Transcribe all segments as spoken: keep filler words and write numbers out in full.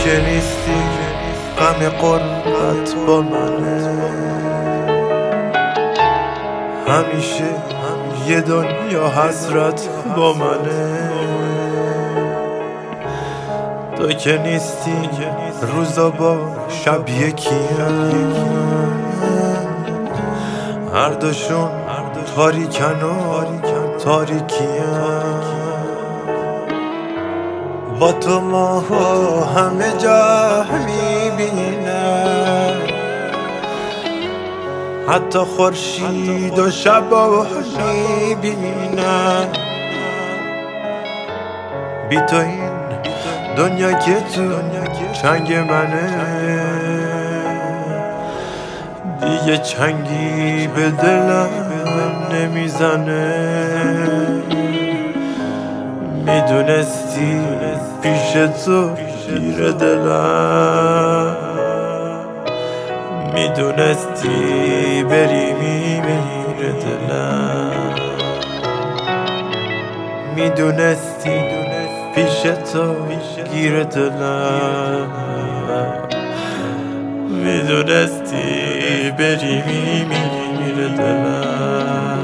که نیستی غم غربت با منه، همیشه یه دنیا حسرت با منه. تو که نیستی روزا با شب یکیم، هر دوشون تاریکن و تاریکیم. با تو ماها همه جا میبینم، حتی خورشید و شبا میبینم. بی تو این دنیا که تو چنگ منه، دیگه چنگی به دلم نمیزنه. میدونستی پیش تو گیر دلم، میدونستی بری میمیره دلم، میدونستی پیش تو گیر دلم، میدونستی بری میمیره دلم.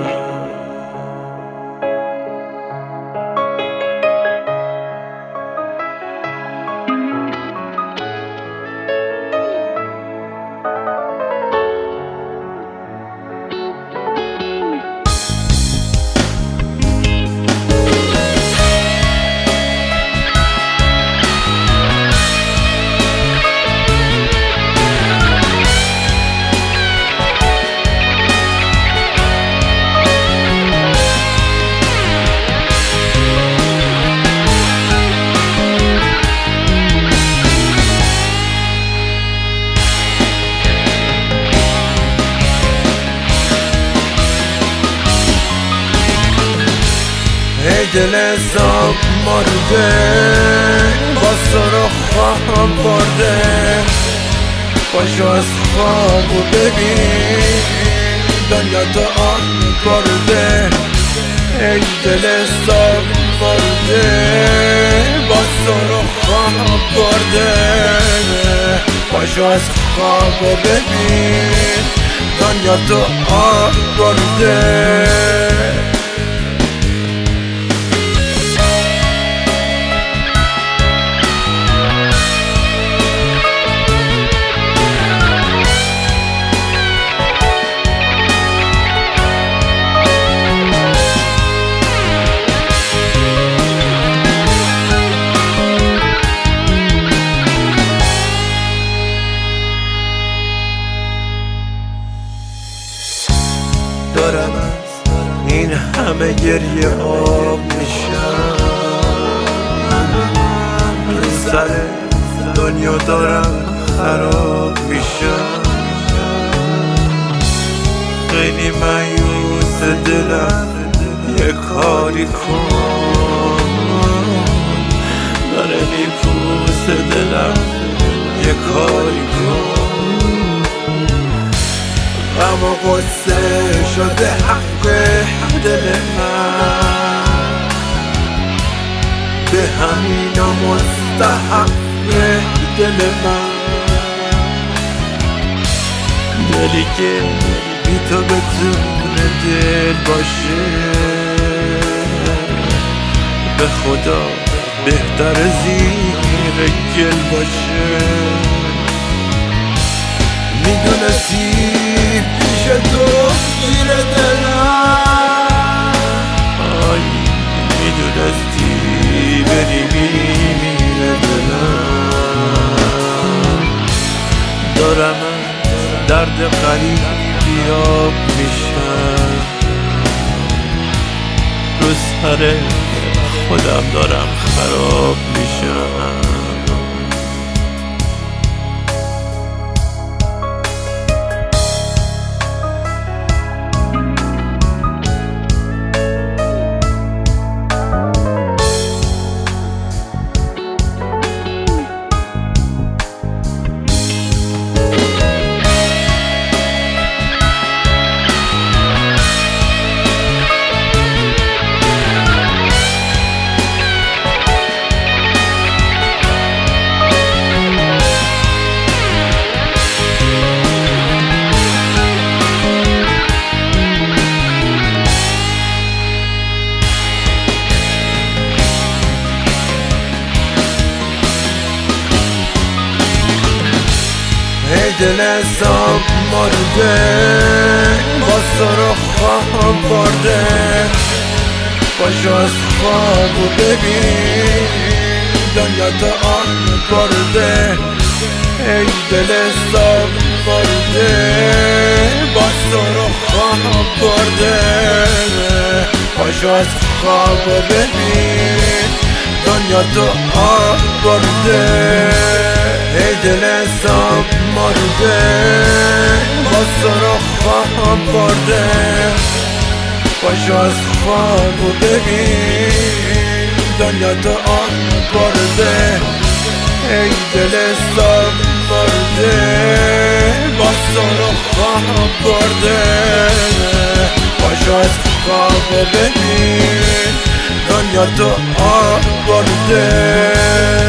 ای دل زاب مرده، با سرخ خواهم برده، پاشو از خوابو ببین دنیا تو آن برده. ای دل زاب مرده، با سرخ خواهم برده، پاشو از خوابو ببین دنیا تو آن برده. دارم از این همه گریه آب میشم، رو سر دنیا دارم خراب میشم. خیلی مایوس دلم، یه کاری کن، داره میپوس دلم، یه کاری کن. غم و غصه شده حق دل من، به همینا مستحق دل من. دلی که بی تو بتونه دل باشه، به خدا بهتر زیر گل باشه. میدونستی پیش تو گیر دلم، آی میدونستی بری میمیره دلم. دارم درد غریب بیاب میشم، رو سر خودم دارم خراب میشم. دل حساب مرده با سر خواب برده پاشو از خوابو ببین دنیا تا آن برده ای دل حساب مرده با سر خواب برده پاشو از خوابو ببین دنیا تو آب برده ای دل حساب مرده با سر خواب برده پاشو از خوابو ببین دنیا تو آب برده ای دل حساب مرده با سر خواب برده پاشو از خوابو ببین دنیا تو آب برده